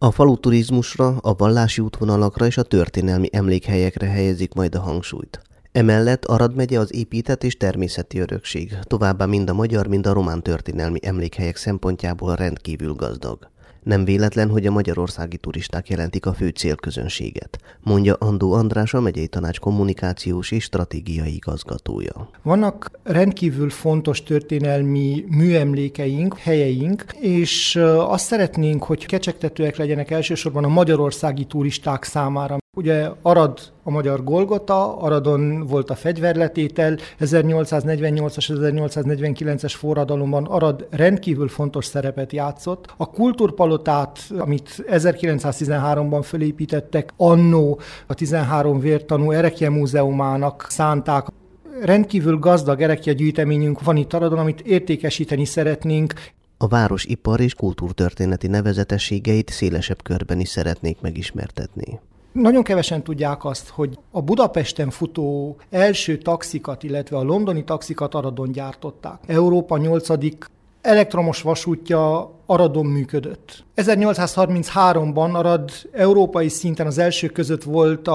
A faluturizmusra, a vallási útvonalakra és a történelmi emlékhelyekre helyezik majd a hangsúlyt. Emellett Arad megye az épített és természeti örökség, továbbá mind a magyar, mind a román történelmi emlékhelyek szempontjából rendkívül gazdag. Nem véletlen, hogy a magyarországi turisták jelentik a fő célközönséget, mondja Andó András, a megyei tanács kommunikációs és stratégiai igazgatója. Vannak rendkívül fontos történelmi műemlékeink, helyeink, és azt szeretnénk, hogy kecsegtetőek legyenek elsősorban a magyarországi turisták számára. Ugye Arad a magyar Golgota, Aradon volt a fegyverletétel, 1848-as, 1849-es forradalomban Arad rendkívül fontos szerepet játszott. A kultúrpalotát, amit 1913-ban fölépítettek, annó a 13 vértanú Erekje múzeumának szánták. Rendkívül gazdag erekje-gyűjteményünk van itt Aradon, amit értékesíteni szeretnénk. A város ipar- és kultúrtörténeti nevezetességeit szélesebb körben is szeretnék megismertetni. Nagyon kevesen tudják azt, hogy a Budapesten futó első taxikat, illetve a londoni taxikat Aradon gyártották. Európa 8. elektromos vasútja Aradon működött. 1833-ban Arad európai szinten az első között volt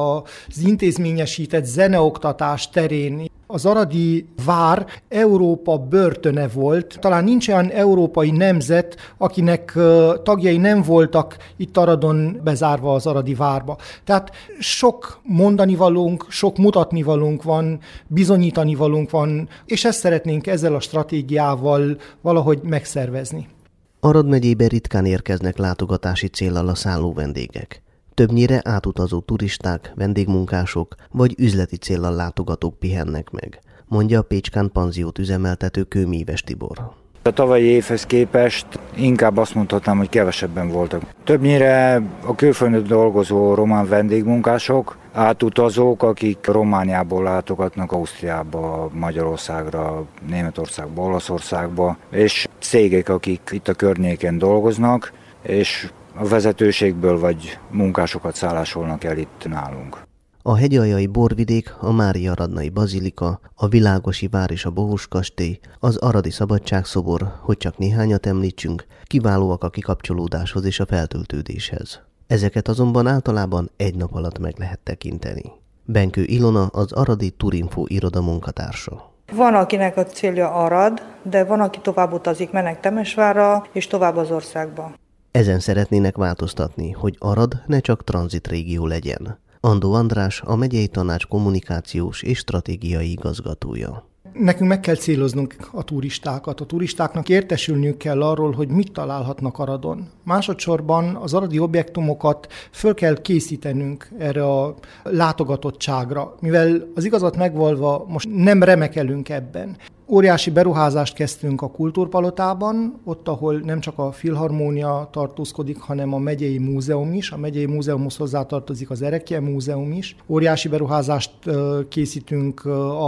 az intézményesített zeneoktatás terén. Az aradi vár Európa börtöne volt. Talán nincs olyan európai nemzet, akinek tagjai nem voltak itt Aradon bezárva az aradi várba. Tehát sok mondanivalónk, sok mutatnivalónk van, bizonyítanivalónk van, és ezt szeretnénk ezzel a stratégiával valahogy megszervezni. Arad megyébe ritkán érkeznek látogatási céllal a szálló vendégek. Többnyire átutazó turisták, vendégmunkások vagy üzleti céllal látogatók pihennek meg, mondja a Pécskán panziót üzemeltető Kőmíves Tibor. A tavalyi évhez képest inkább azt mondhatnám, hogy kevesebben voltak. Többnyire a külföldön dolgozó román vendégmunkások, átutazók, akik Romániából látogatnak Ausztriába, Magyarországra, Németországba, Olaszországba, és cégek, akik itt a környéken dolgoznak, és a vezetőségből vagy munkásokat szállásolnak el itt nálunk. A hegyaljai borvidék, a Mária Radnai Bazilika, a Világosi vár és a Bohus kastély, az Aradi Szabadságszobor, hogy csak néhányat említsünk, kiválóak a kikapcsolódáshoz és a feltöltődéshez. Ezeket azonban általában egy nap alatt meg lehet tekinteni. Benkő Ilona, az Aradi Turinfo iroda munkatársa. Van, akinek a célja Arad, de van, aki tovább utazik, mennek Temesvárra és tovább az országba. Ezen szeretnének változtatni, hogy Arad ne csak tranzitrégió legyen. Andó András, a megyei tanács kommunikációs és stratégiai igazgatója. Nekünk meg kell céloznunk a turistákat. A turistáknak értesülniük kell arról, hogy mit találhatnak Aradon. Másodszorban az aradi objektumokat föl kell készítenünk erre a látogatottságra, mivel az igazat megvalva most nem remekelünk ebben. Óriási beruházást kezdtünk a Kultúrpalotában, ott, ahol nem csak a Filharmónia tartózkodik, hanem a megyei múzeum is. A megyei múzeumhoz hozzátartozik az Erekje múzeum is. Óriási beruházást készítünk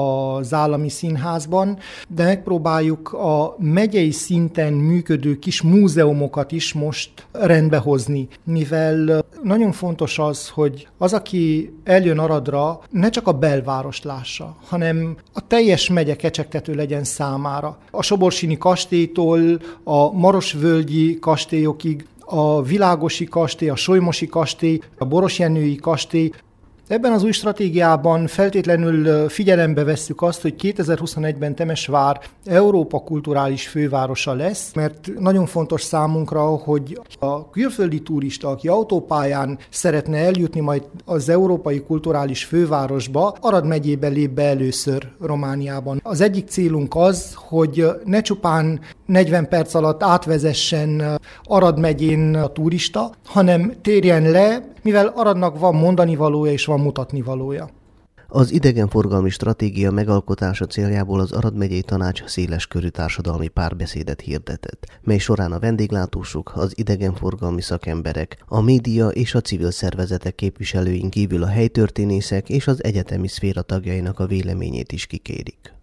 az állami színházban, de megpróbáljuk a megyei szinten működő kis múzeumokat is most rendbehozni, mivel nagyon fontos az, hogy az, aki eljön Aradra, ne csak a belvárost lássa, hanem a teljes megye kecsegtető legyen számára. A Soborsini kastélytól a Marosvölgyi kastélyokig, a Világosi kastély, a Solymosi kastély, a Borosjenői kastély. Ebben az új stratégiában feltétlenül figyelembe vesszük azt, hogy 2021-ben Temesvár Európa kulturális fővárosa lesz, mert nagyon fontos számunkra, hogy a külföldi turista, aki autópályán szeretne eljutni majd az európai kulturális fővárosba, Arad megyébe lép be először Romániában. Az egyik célunk az, hogy ne csupán 40 perc alatt átvezessen Arad megyén a turista, hanem térjen le, mivel Aradnak van mondanivalója és van mutatnivalója. Az idegenforgalmi stratégia megalkotása céljából az Arad megyei tanács széleskörű társadalmi párbeszédet hirdetett, mely során a vendéglátósok, az idegenforgalmi szakemberek, a média és a civil szervezetek képviselőin kívül a helytörténészek és az egyetemi szféra tagjainak a véleményét is kikérik.